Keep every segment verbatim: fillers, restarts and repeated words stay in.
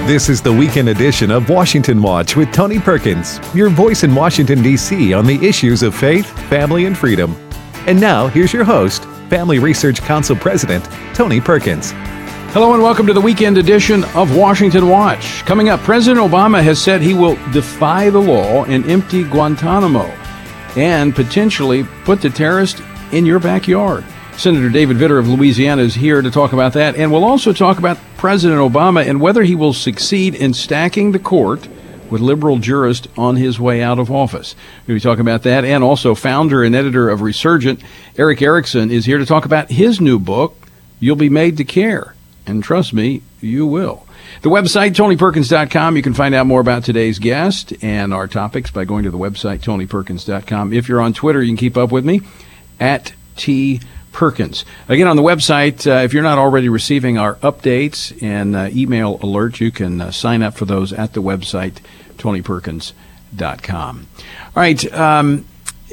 This is the weekend edition of Washington Watch with Tony Perkins, your voice in Washington, D C on the issues of faith, family, and freedom. And now, here's your host, Family Research Council President, Tony Perkins. Hello and welcome to the weekend edition of Washington Watch. Coming up, President Obama has said he will defy the law and empty Guantanamo and potentially put the terrorist in your backyard. Senator David Vitter of Louisiana is here to talk about that, and we'll also talk about President Obama and whether he will succeed in stacking the court with liberal jurists on his way out of office. We'll be talking about that, and also founder and editor of Resurgent, Erick Erickson, is here to talk about his new book, You'll Be Made to Care. And trust me, you will. The website, tony perkins dot com. You can find out more about today's guest and our topics by going to the website, tony perkins dot com. If you're on Twitter, you can keep up with me at T. Perkins. Again, on the website, uh, if you're not already receiving our updates and uh, email alerts, you can uh, sign up for those at the website, tony perkins dot com. All right. Um,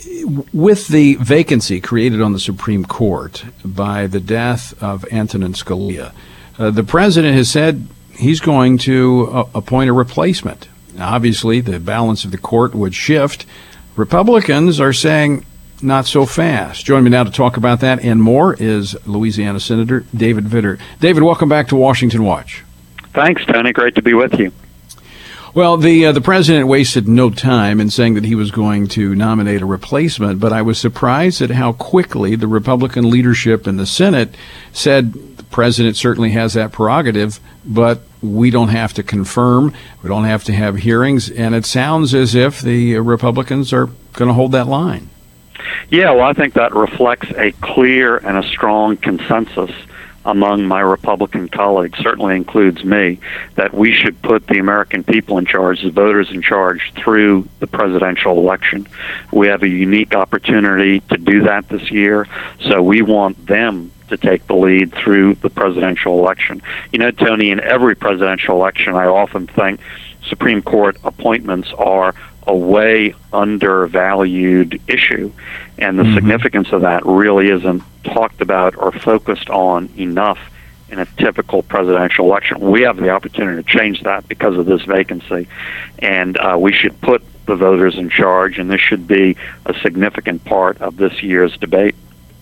with the vacancy created on the Supreme Court by the death of Antonin Scalia, uh, the president has said he's going to uh, appoint a replacement. Now, obviously, the balance of the court would shift. Republicans are saying not so fast. Joining me now to talk about that and more is Louisiana Senator David Vitter. David, welcome back to Washington Watch. Thanks, Tony. Great to be with you. Well, the uh, the president wasted no time in saying that he was going to nominate a replacement, but I was surprised at how quickly the Republican leadership in the Senate said the president certainly has that prerogative, but we don't have to confirm, we don't have to have hearings, and it sounds as if the Republicans are going to hold that line. Yeah, well, I think that reflects a clear and a strong consensus among my Republican colleagues, certainly includes me, that we should put the American people in charge, the voters in charge, through the presidential election. We have a unique opportunity to do that this year, so we want them to take the lead through the presidential election. You know, Tony, in every presidential election, I often think Supreme Court appointments are a way undervalued issue, and the mm-hmm. significance of that really isn't talked about or focused on enough in a typical presidential election. We have the opportunity to change that because of this vacancy, and uh, we should put the voters in charge, and this should be a significant part of this year's debate.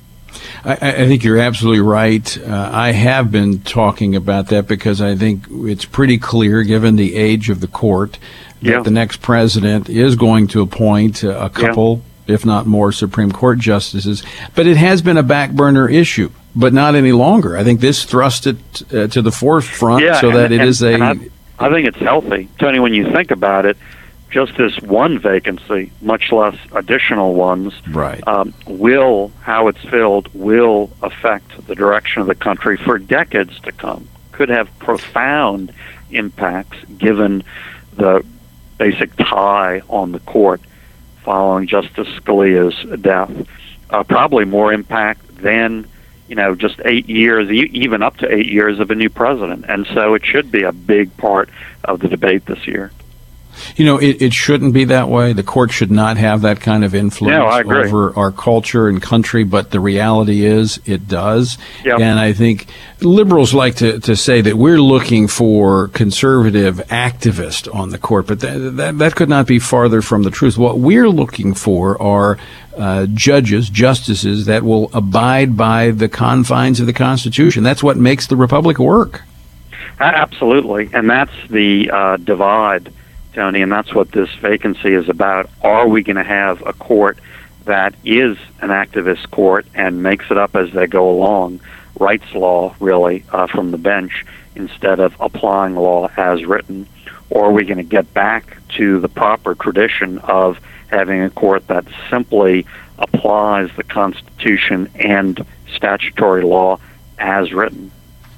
I, I think you're absolutely right. Uh, I have been talking about that because I think it's pretty clear, given the age of the court, that yeah. the next president is going to appoint a couple, yeah. if not more, Supreme Court justices. But it has been a back burner issue, but not any longer. I think this thrust it uh, to the forefront yeah, so and, that it and, is a... I, I think it's healthy. Tony, when you think about it, just this one vacancy, much less additional ones, right. um, will, how it's filled, will affect the direction of the country for decades to come. Could have profound impacts given the basic tie on the court following Justice Scalia's death. Uh, probably more impact than, you know, just eight years, e- even up to eight years of a new president. And so it should be a big part of the debate this year. You know, it, it shouldn't be that way. The court should not have that kind of influence no, I agree. over our culture and country, but the reality is it does. Yep. And I think liberals like to, to say that we're looking for conservative activists on the court, but that, that, that could not be farther from the truth. What we're looking for are uh, judges, justices that will abide by the confines of the Constitution. That's what makes the Republic work. Absolutely. And that's the uh, divide, Tony, and that's what this vacancy is about. Are we going to have a court that is an activist court and makes it up as they go along, writes law, really, uh, from the bench, instead of applying law as written? Or are we going to get back to the proper tradition of having a court that simply applies the Constitution and statutory law as written?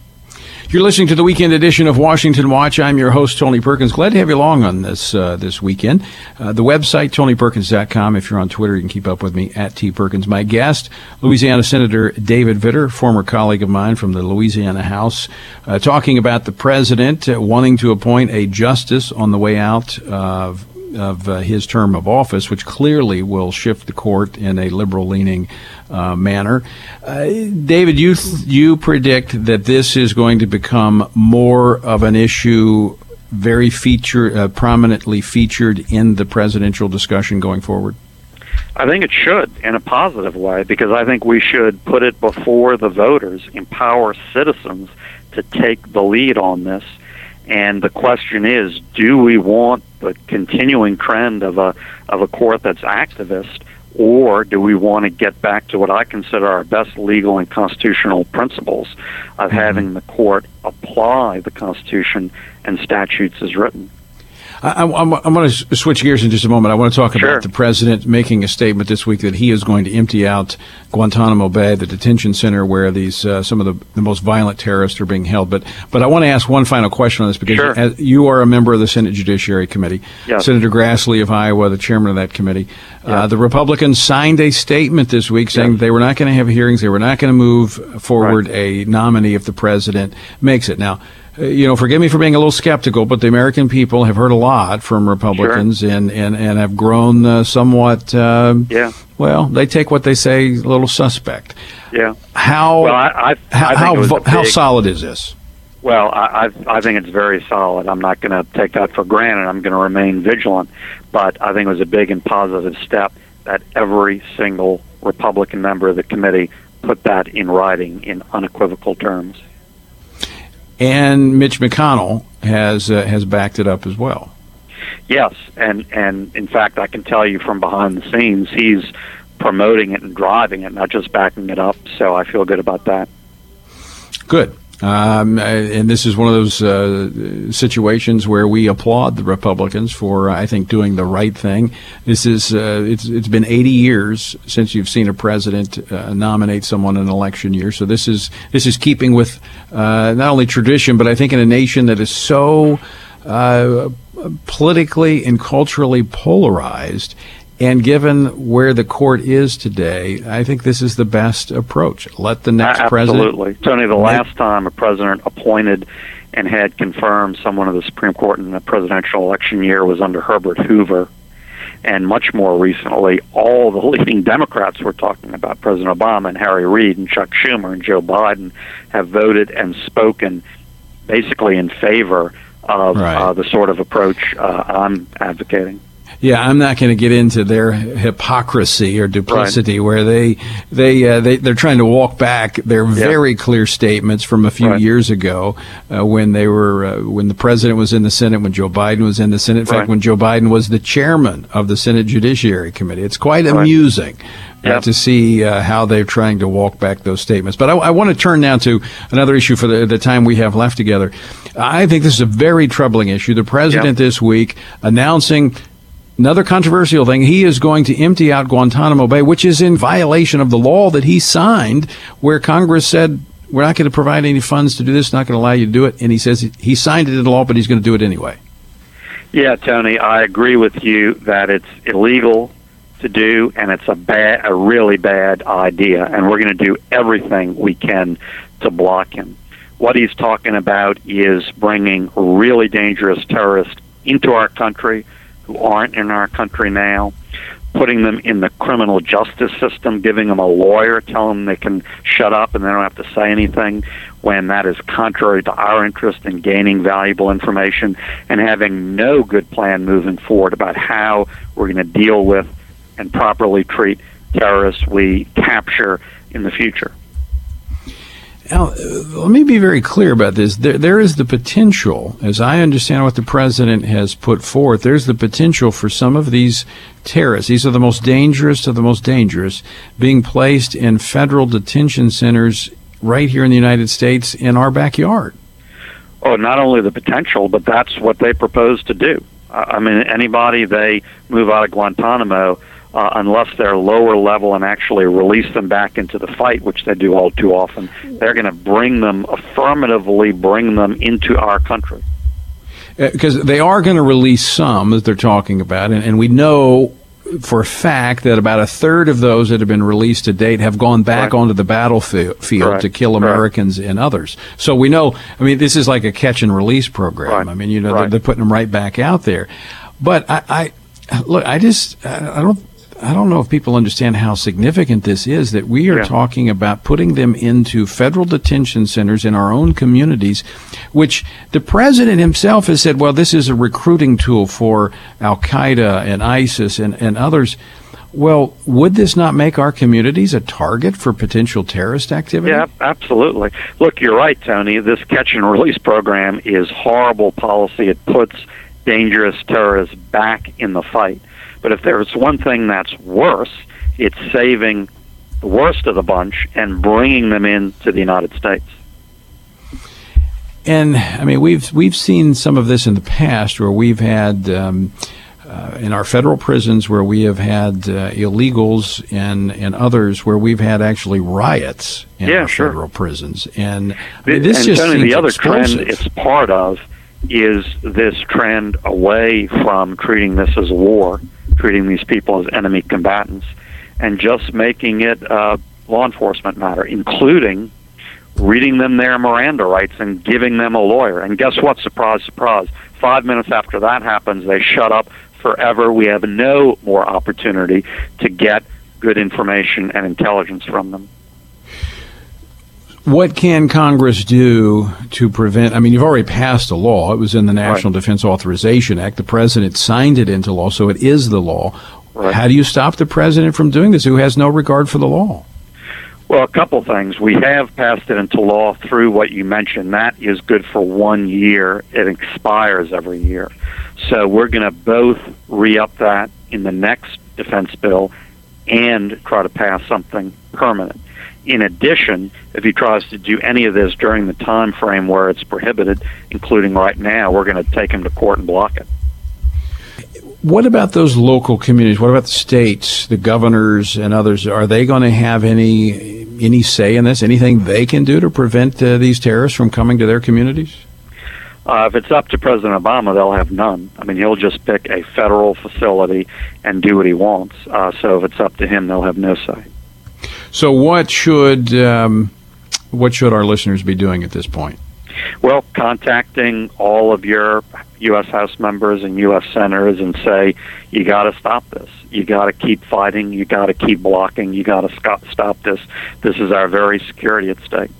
You're listening to the weekend edition of Washington Watch. I'm your host, Tony Perkins. Glad to have you along on this uh, this weekend. Uh, the website, tony perkins dot com. If you're on Twitter, you can keep up with me at T. Perkins. My guest, Louisiana Senator David Vitter, former colleague of mine from the Louisiana House, uh, talking about the president uh, wanting to appoint a justice on the way out of of uh, his term of office, which clearly will shift the court in a liberal-leaning uh, manner. Uh, David, you th- you predict that this is going to become more of an issue very feature, uh, prominently featured in the presidential discussion going forward? I think it should, in a positive way, because I think we should put it before the voters, empower citizens to take the lead on this. And the question is, do we want the continuing trend of a of a court that's activist, or do we want to get back to what I consider our best legal and constitutional principles of mm-hmm. having the court apply the Constitution and statutes as written? I, I'm, I'm going to switch gears in just a moment. I want to talk Sure. about the president making a statement this week that he is going to empty out Guantanamo Bay, the detention center where these uh, some of the, the most violent terrorists are being held. But but I want to ask one final question on this, because Sure. as you are a member of the Senate Judiciary Committee. Yes. Senator Grassley of Iowa, the chairman of that committee. Uh, the Republicans signed a statement this week saying Yes. they were not going to have hearings. They were not going to move forward Right. a nominee if the president makes it. Now, Uh, you know, forgive me for being a little skeptical, but the American people have heard a lot from Republicans Sure. and, and, and have grown uh, somewhat, uh, Yeah. well, they take what they say a little suspect. Yeah. How Well, I, I, how, I think how, it was vo- a how big- solid is this? Well, I, I I think it's very solid. I'm not going to take that for granted. I'm going to remain vigilant. But I think it was a big and positive step that every single Republican member of the committee put that in writing in unequivocal terms. And Mitch McConnell has uh, has backed it up as well. Yes, and, and in fact, I can tell you from behind the scenes, he's promoting it and driving it, not just backing it up. So I feel good about that. Good. Um, and this is one of those uh, situations where we applaud the Republicans for, I think, doing the right thing. This is uh, it's it's been eighty years since you've seen a president uh, nominate someone in an election year. So this is this is keeping with uh, not only tradition, but I think in a nation that is so uh, politically and culturally polarized. And given where the court is today, I think this is the best approach. Let the next Absolutely. president... Absolutely. Tony, the last time a president appointed and had confirmed someone of the Supreme Court in a presidential election year was under Herbert Hoover. And much more recently, all the leading Democrats we're talking about, President Obama and Harry Reid and Chuck Schumer and Joe Biden, have voted and spoken basically in favor of Right. uh, the sort of approach uh, I'm advocating. Yeah, I'm not going to get into their hypocrisy or duplicity, right. where they they uh, they they're trying to walk back their yeah. very clear statements from a few right. years ago uh, when they were uh, when the president was in the Senate, when Joe Biden was in the Senate. In fact, right. when Joe Biden was the chairman of the Senate Judiciary Committee. It's quite right. amusing. Uh, yep. to see uh, how they're trying to walk back those statements. But I, I want to turn now to another issue for the, the time we have left together. I think this is a very troubling issue. The president yep. this week announcing another controversial thing. He is going to empty out Guantanamo Bay, which is in violation of the law that he signed, where Congress said, we're not going to provide any funds to do this, not going to allow you to do it. And he says he signed it into law, but he's going to do it anyway. Yeah, Tony, I agree with you that it's illegal to do, and it's a bad, a really bad idea, and we're going to do everything we can to block him. What he's talking about is bringing really dangerous terrorists into our country who aren't in our country now, putting them in the criminal justice system, giving them a lawyer, telling them they can shut up and they don't have to say anything, when that is contrary to our interest in gaining valuable information, and having no good plan moving forward about how we're going to deal with and properly treat terrorists we capture in the future. Now, let me be very clear about this. There, there is the potential, as I understand what the president has put forth, there's the potential for some of these terrorists, these are the most dangerous of the most dangerous, being placed in federal detention centers right here in the United States in our backyard. Oh, not only the potential, but that's what they propose to do. I mean, anybody they move out of Guantanamo, Uh, unless they're lower level and actually release them back into the fight, which they do all too often, they're going to bring them, affirmatively bring them into our country. Because uh, they are going to release some that they're talking about, and, and we know for a fact that about a third of those that have been released to date have gone back right. onto the battlefield field to kill Americans right. and others. So we know, I mean, this is like a catch and release program. Right. I mean, you know, right. they're, they're putting them right back out there. But I, I look, I just, I don't, I don't know if people understand how significant this is, that we are Yeah. talking about putting them into federal detention centers in our own communities, which the president himself has said, well, this is a recruiting tool for Al-Qaeda and ISIS and, and others. Well, would this not make our communities a target for potential terrorist activity? Yeah, absolutely. Look, you're right, Tony. This catch and release program is horrible policy. It puts dangerous terrorists back in the fight. But if there's one thing that's worse, it's saving the worst of the bunch and bringing them into the United States. And I mean, we've we've seen some of this in the past, where we've had um, uh, in our federal prisons, where we have had uh, illegals and and others, where we've had actually riots in Yeah, our sure. federal prisons. And I mean, this and just Tony, seems the other explosive. trend it's part of is this trend away from treating this as a war, treating these people as enemy combatants, and just making it a law enforcement matter, including reading them their Miranda rights and giving them a lawyer. And guess what? Surprise, surprise. Five minutes after that happens, they shut up forever. We have no more opportunity to get good information and intelligence from them. What can Congress do to prevent? I mean, you've already passed a law. It was in the National Right. Defense Authorization Act. The president signed it into law, so it is the law. Right. How do you stop the president from doing this, who has no regard for the law? Well, a couple things. We have passed it into law through what you mentioned. That is good for one year. It expires every year. So we're going to both re-up that in the next defense bill and try to pass something permanent. In addition, if he tries to do any of this during the time frame where it's prohibited, including right now, we're going to take him to court and block it. What about those local communities? What about the states, the governors and others? Are they going to have any any say in this? Anything they can do to prevent uh, these terrorists from coming to their communities? Uh, if it's up to President Obama, they'll have none. I mean, he'll just pick a federal facility and do what he wants. Uh, so if it's up to him, they'll have no say. So what should um, what should our listeners be doing at this point? Well, contacting all of your U S House members and U S senators and say, you got to stop this. You got to keep fighting. You got to keep blocking. You got to stop this. This is our very security at stake.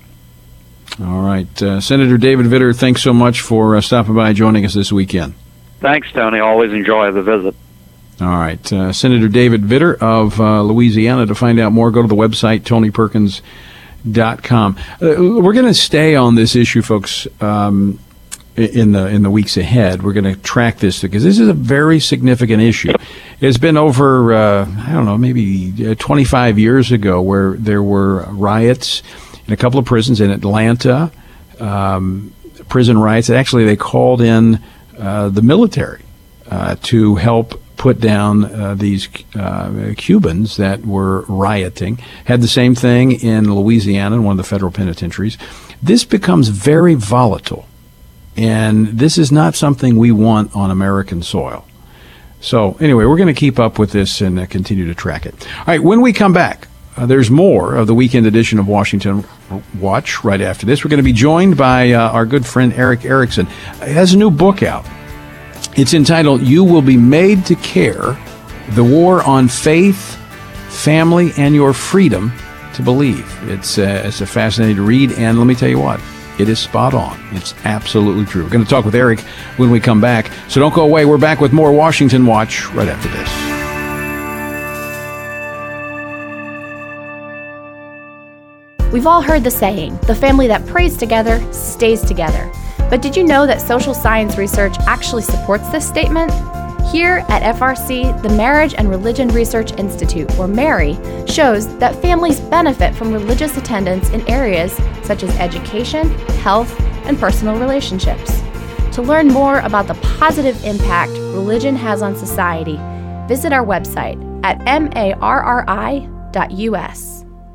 All right. Uh, Senator David Vitter, thanks so much for uh, stopping by and joining us this weekend. Thanks, Tony. Always enjoy the visit. All right. Uh, Senator David Vitter of uh, Louisiana. To find out more, go to the website, tony perkins dot com. Uh, we're going to stay on this issue, folks, um, in the in the weeks ahead. We're going to track this because this is a very significant issue. It's been over, uh, I don't know, maybe twenty-five years ago where there were riots in a couple of prisons in Atlanta, um, prison riots. Actually, they called in uh, the military uh, to help put down uh, these uh, Cubans that were rioting. Had the same thing in Louisiana, in one of the federal penitentiaries. This becomes very volatile, and this is not something we want on American soil. So anyway, we're going to keep up with this and uh, continue to track it. All right, when we come back, uh, there's more of the weekend edition of Washington Watch right after this. We're going to be joined by uh, our good friend Eric Erickson. He has a new book out. It's entitled, You Will Be Made to Care, The War on Faith, Family, and Your Freedom to Believe. It's, uh, it's a fascinating read, and let me tell you what, it is spot on. It's absolutely true. We're going to talk with Eric when we come back, so don't go away. We're back with more Washington Watch right after this. We've all heard the saying, the family that prays together stays together. But did you know that social science research actually supports this statement? Here at F R C, the Marriage and Religion Research Institute, or MARY, shows that families benefit from religious attendance in areas such as education, health, and personal relationships. To learn more about the positive impact religion has on society, visit our website at marri dot u s.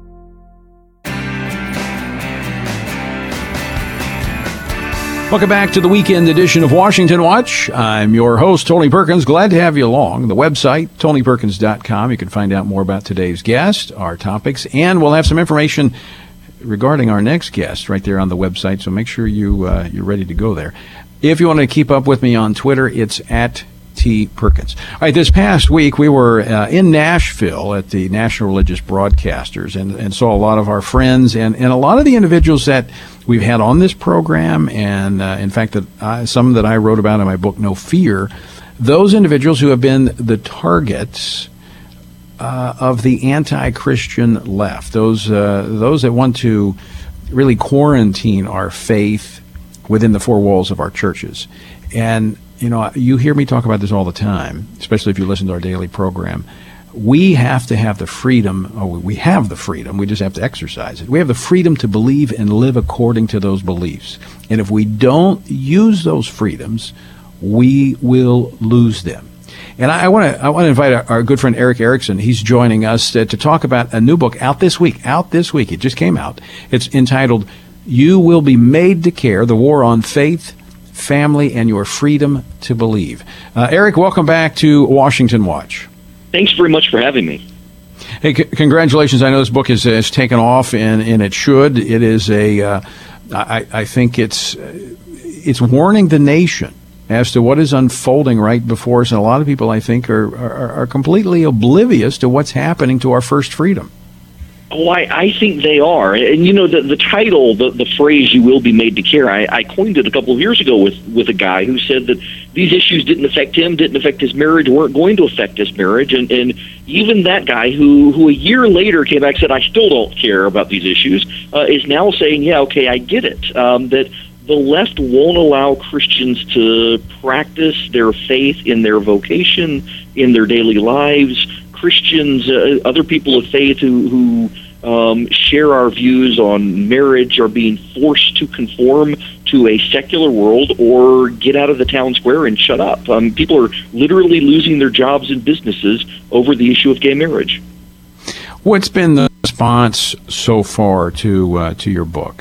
Welcome back to the weekend edition of Washington Watch. I'm your host, Tony Perkins. Glad to have you along. The website, tony perkins dot com. You can find out more about today's guest, our topics, and we'll have some information regarding our next guest right there on the website, so make sure you, uh, you're ready to go there. If you want to keep up with me on Twitter, it's at T. Perkins. All right, this past week we were uh, in Nashville at the National Religious Broadcasters and, and saw a lot of our friends and, and a lot of the individuals that we've had on this program, and uh, in fact, that I, some that I wrote about in my book, No Fear, those individuals who have been the targets uh, of the anti-Christian left, those uh, those that want to really quarantine our faith within the four walls of our churches. And, you know, you hear me talk about this all the time, especially if you listen to our daily program. We have to have the freedom, oh, we have the freedom, we just have to exercise it. We have the freedom to believe and live according to those beliefs. And if we don't use those freedoms, we will lose them. And I want to I want to invite our, our good friend Eric Erickson. He's joining us to, to talk about a new book out this week. Out this week. It just came out. It's entitled, You Will Be Made to Care, The War on Faith, Family, and Your Freedom to Believe. Uh, Eric, welcome back to Washington Watch. Thanks very much for having me. Hey, c- congratulations. I know this book has, has taken off, and, and it should. It is a, uh, I, I think it's it's warning the nation as to what is unfolding right before us. And a lot of people, I think, are, are, are completely oblivious to what's happening to our first freedom. Oh, I, I think they are. And, you know, the, the title, the, the phrase, you will be made to care, I, I coined it a couple of years ago with, with a guy who said that these issues didn't affect him, didn't affect his marriage, weren't going to affect his marriage. And, and even that guy who, who a year later came back and said, I still don't care about these issues, uh, is now saying, yeah, okay, I get it. Um, that the left won't allow Christians to practice their faith in their vocation, in their daily lives. Christians, uh, other people of faith who, who um, share our views on marriage are being forced to conform to a secular world or get out of the town square and shut up. Um, people are literally losing their jobs and businesses over the issue of gay marriage. What's been the response so far to uh, to your book?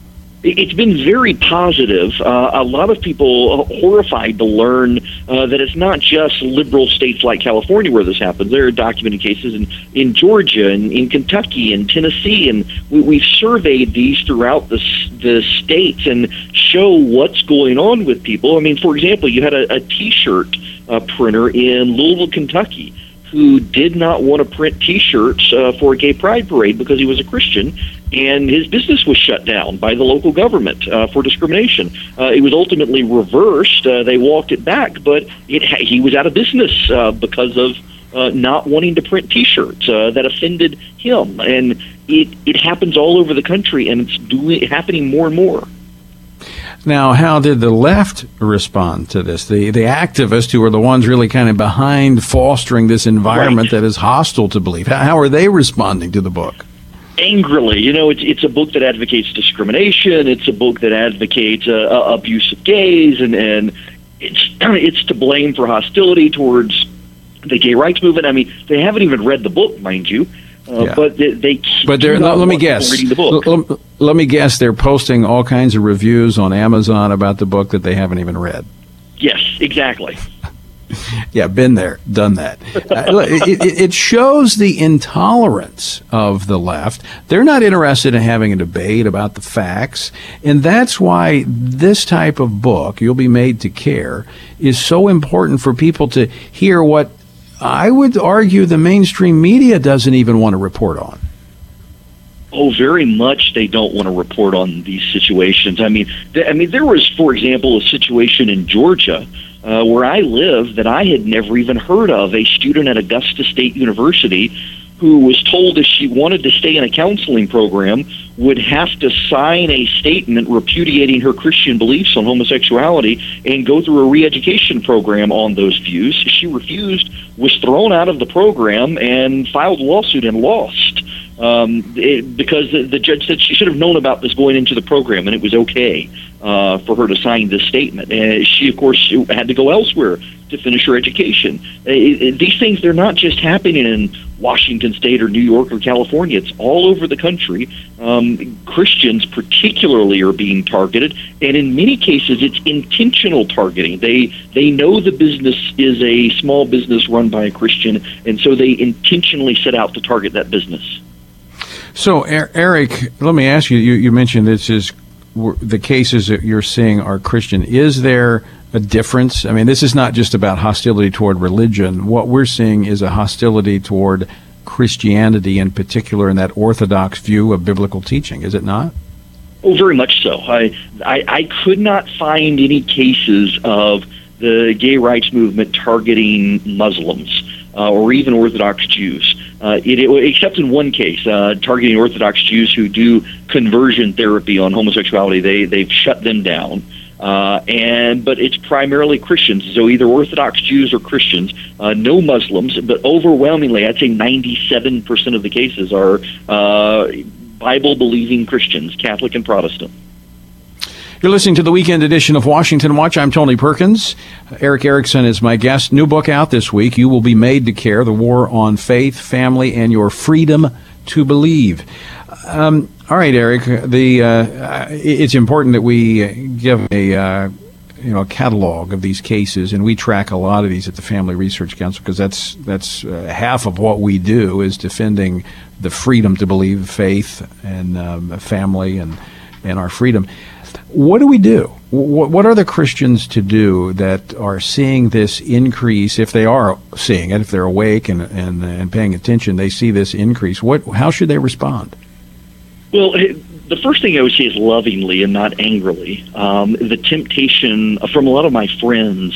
It's been very positive. Uh, a lot of people are horrified to learn uh, that it's not just liberal states like California where this happens. There are documented cases in, in Georgia and in Kentucky and Tennessee, and we, we've surveyed these throughout the, the states and show what's going on with people. I mean, for example, you had a, a T-shirt uh, printer in Louisville, Kentucky, who did not want to print T-shirts uh, for a gay pride parade because he was a Christian, and his business was shut down by the local government uh, for discrimination. Uh, it was ultimately reversed. Uh, they walked it back, but it ha- he was out of business uh, because of uh, not wanting to print T-shirts uh, that offended him. And it, it happens all over the country, and it's doing happening more and more. Now, how did the left respond to this? The the activists who are the ones really kind of behind fostering this environment right. that is hostile to belief. How, how are they responding to the book? Angrily. You know, it's it's a book that advocates discrimination. It's a book that advocates uh, abuse of gays, and, and it's it's to blame for hostility towards the gay rights movement. I mean, they haven't even read the book, mind you. Uh, yeah. But they, they but they're, let, let me guess. Reading the book. Let, let me guess. They're posting all kinds of reviews on Amazon about the book that they haven't even read. Yes, exactly. Yeah, been there, done that. uh, it, it, it shows the intolerance of the left. They're not interested in having a debate about the facts, and that's why this type of book, You'll Be Made to Care, is so important for people to hear what I would argue the mainstream media doesn't even want to report on. Oh, very much they don't want to report on these situations. I mean, th- I mean, there was, for example, a situation in Georgia uh, where I live that I had never even heard of. A student at Augusta State University who was told if she wanted to stay in a counseling program would have to sign a statement repudiating her Christian beliefs on homosexuality and go through a re-education program on those views. She refused, was thrown out of the program, and filed a lawsuit and lost. Um, it, because the, the judge said she should have known about this going into the program, and it was okay uh, for her to sign this statement. And she, of course, had to go elsewhere to finish her education. It, it, these things, they're not just happening in Washington State or New York or California. It's all over the country. Um, Christians particularly are being targeted, and in many cases it's intentional targeting. They they know the business is a small business run by a Christian, and so they intentionally set out to target that business. So, Eric, let me ask you, you, you mentioned this is the cases that you're seeing are Christian. Is there a difference? I mean, this is not just about hostility toward religion. What we're seeing is a hostility toward Christianity in particular, and that orthodox view of biblical teaching, is it not? Oh, very much so. I, I, I could not find any cases of the gay rights movement targeting Muslims uh, or even Orthodox Jews, uh, it, it, except in one case, uh, targeting Orthodox Jews who do conversion therapy on homosexuality. They, they've shut them down. Uh, and but it's primarily Christians, so either Orthodox Jews or Christians, uh, no Muslims, but overwhelmingly, I'd say ninety-seven percent of the cases are uh, Bible-believing Christians, Catholic and Protestant. You're listening to the weekend edition of Washington Watch. I'm Tony Perkins. Eric Erickson is my guest. New book out this week, You Will Be Made to Care, The War on Faith, Family, and Your Freedom to Believe. Um, all right, Eric, the uh, it's important that we give a uh, you know a catalog of these cases, and we track a lot of these at the Family Research Council because that's that's uh, half of what we do is defending the freedom to believe, faith, and um, family, and and our freedom. What do we do? What, what are the Christians to do that are seeing this increase? If they are seeing it, if they're awake and and, and paying attention, they see this increase. What? How should they respond? Well, the first thing I would say is lovingly and not angrily. Um, the temptation from a lot of my friends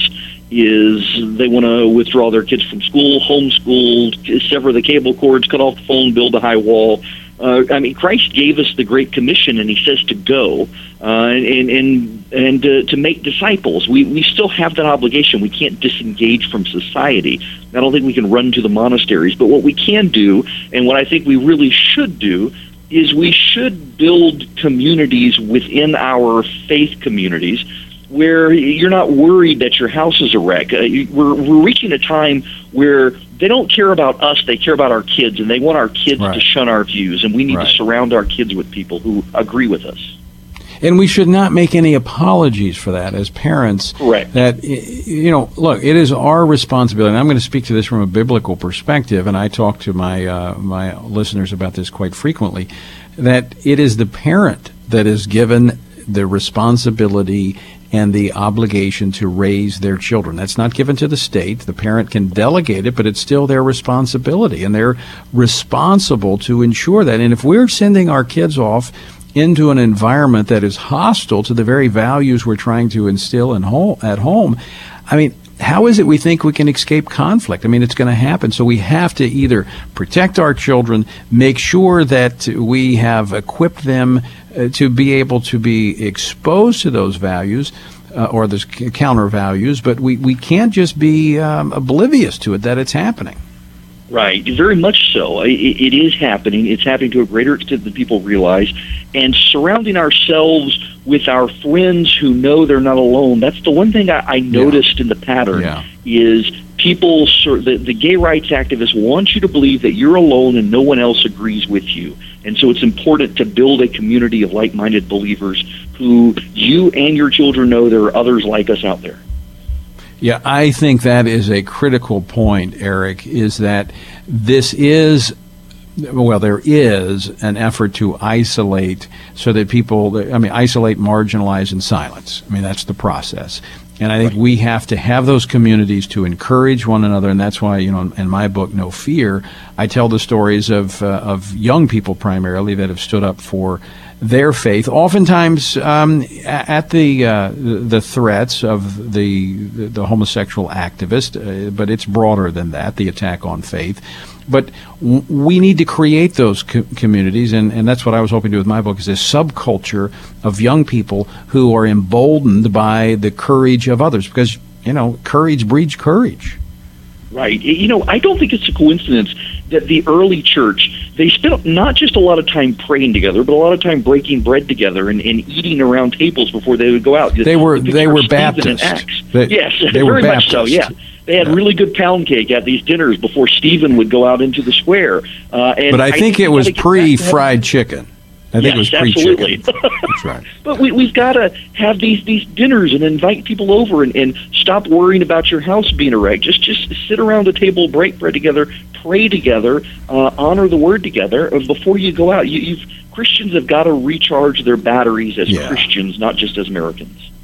is they want to withdraw their kids from school, homeschool, sever the cable cords, cut off the phone, build a high wall. Uh, I mean, Christ gave us the Great Commission, and He says to go uh, and and and uh, to make disciples. We we still have that obligation. We can't disengage from society. I don't think we can run to the monasteries, but what we can do, and what I think we really should do, is we should build communities within our faith communities where you're not worried that your house is a wreck. Uh, you, we're, we're reaching a time where they don't care about us, they care about our kids, and they want our kids right. to shun our views, and we need right. to surround our kids with people who agree with us. And we should not make any apologies for that as parents. Correct. That, you know, look, it is our responsibility, and I'm going to speak to this from a biblical perspective, and I talk to my uh, my listeners about this quite frequently, that it is the parent that is given the responsibility and the obligation to raise their children. That's not given to the state. The parent can delegate it, but it's still their responsibility, and they're responsible to ensure that. And if we're sending our kids off into an environment that is hostile to the very values we're trying to instill in home, at home, I mean, how is it we think we can escape conflict? I mean, it's going to happen. So we have to either protect our children, make sure that we have equipped them uh, to be able to be exposed to those values uh, or those counter values, but we, we can't just be um, oblivious to it, that it's happening. Right, very much so. It, it is happening. It's happening to a greater extent than people realize. And surrounding ourselves with our friends who know they're not alone, that's the one thing I, I noticed yeah. in the pattern yeah. is people, the, the gay rights activists want you to believe that you're alone and no one else agrees with you. And so it's important to build a community of like-minded believers who you and your children know there are others like us out there. Yeah, I think that is a critical point, Eric, is that this is, well, there is an effort to isolate so that people, I mean, isolate, marginalize, and silence. I mean, that's the process. And I think right. we have to have those communities to encourage one another, and that's why, you know, in my book, No Fear, I tell the stories of uh, of young people primarily that have stood up for their faith, oftentimes um, at the uh, the threats of the the homosexual activist, uh, but it's broader than that, the attack on faith. But w- we need to create those co- communities, and, and that's what I was hoping to do with my book, is a subculture of young people who are emboldened by the courage of others, because, you know, courage breeds courage. Right. You know, I don't think it's a coincidence that the early church, they spent not just a lot of time praying together, but a lot of time breaking bread together and, and eating around tables before they would go out. They were they were Baptist. They, yes, they very were much Baptist. so, yeah. They had yeah. really good pound cake at these dinners before Stephen would go out into the square. Uh, and but I think, I think it was pre-fried chicken. I think yes, it was absolutely. pre-chicken. That's right. But we, we've got to have these, these dinners and invite people over and, and stop worrying about your house being a wreck. Just just sit around the table, break bread together, pray together, uh, honor the Word together before you go out. You, you've Christians have got to recharge their batteries as yeah. Christians, not just as Americans.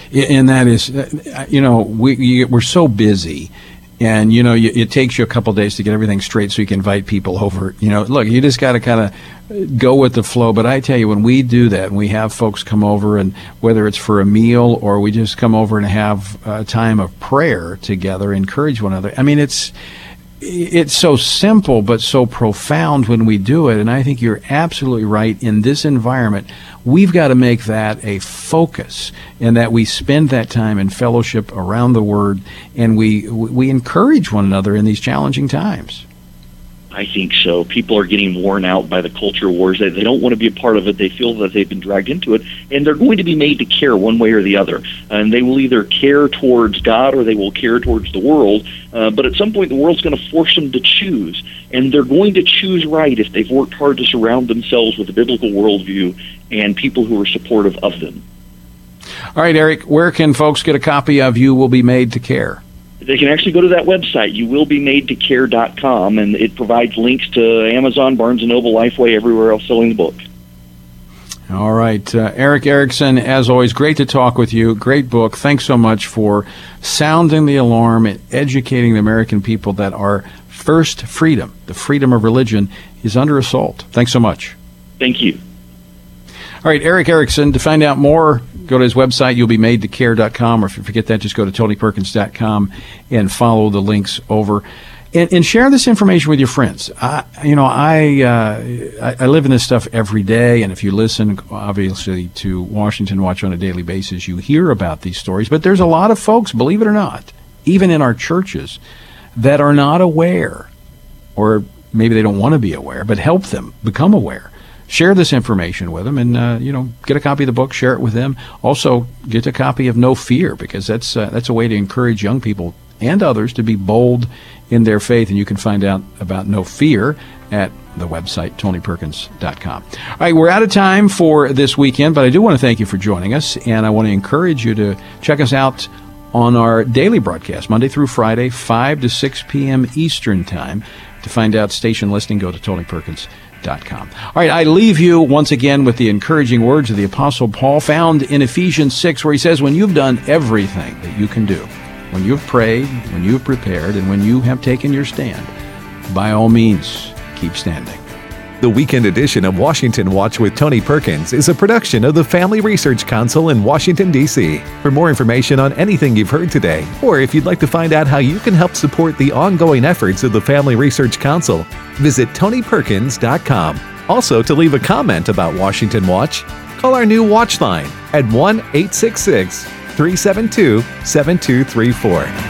And that is, you know, we, you, we're so busy. And, you know, you, it takes you a couple of days to get everything straight so you can invite people over. You know, look, you just got to kind of go with the flow. But I tell you, when we do that, and we have folks come over, and whether it's for a meal or we just come over and have a time of prayer together, encourage one another. I mean, it's it's so simple but so profound when we do it. And I think you're absolutely right. In this environment, we've got to make that a focus, and that we spend that time in fellowship around the Word, and we we encourage one another in these challenging times. I think so. People are getting worn out by the culture wars. They, they don't want to be a part of it. They feel that they've been dragged into it, and they're going to be made to care one way or the other. And they will either care towards God or they will care towards the world. Uh, but at some point, the world's going to force them to choose, and they're going to choose right if they've worked hard to surround themselves with a biblical worldview and people who are supportive of them. All right, Eric, where can folks get a copy of You Will Be Made to Care? They can actually go to that website, you will be made to care dot com, and it provides links to Amazon, Barnes and Noble, Lifeway, everywhere else selling the book. All right. Uh, Eric Erickson, as always, great to talk with you. Great book. Thanks so much for sounding the alarm and educating the American people that our first freedom, the freedom of religion, is under assault. Thanks so much. Thank you. All right, Eric Erickson. To find out more, go to his website, you'll be made to care dot com, or if you forget that, just go to tony perkins dot com and follow the links over. And, and share this information with your friends. I, you know, I, uh, I I live in this stuff every day, and if you listen, obviously, to Washington Watch on a daily basis, you hear about these stories. But there's a lot of folks, believe it or not, even in our churches, that are not aware, or maybe they don't want to be aware, but help them become aware. Share this information with them, and uh, you know, get a copy of the book, share it with them. Also, get a copy of No Fear, because that's uh, that's a way to encourage young people and others to be bold in their faith. And you can find out about No Fear at the website, tony perkins dot com. All right, we're out of time for this weekend, but I do want to thank you for joining us, and I want to encourage you to check us out on our daily broadcast, Monday through Friday, five to six p.m. Eastern Time. To find out station listing, go to tony perkins dot com. All right, I leave you once again with the encouraging words of the Apostle Paul found in Ephesians six, where he says, when you've done everything that you can do, when you've prayed, when you've prepared, and when you have taken your stand, by all means, keep standing. The weekend edition of Washington Watch with Tony Perkins is a production of the Family Research Council in Washington, D C For more information on anything you've heard today, or if you'd like to find out how you can help support the ongoing efforts of the Family Research Council, visit tony perkins dot com. Also, to leave a comment about Washington Watch, call our new Watch line at one eight six six, three seven two, seven two three four.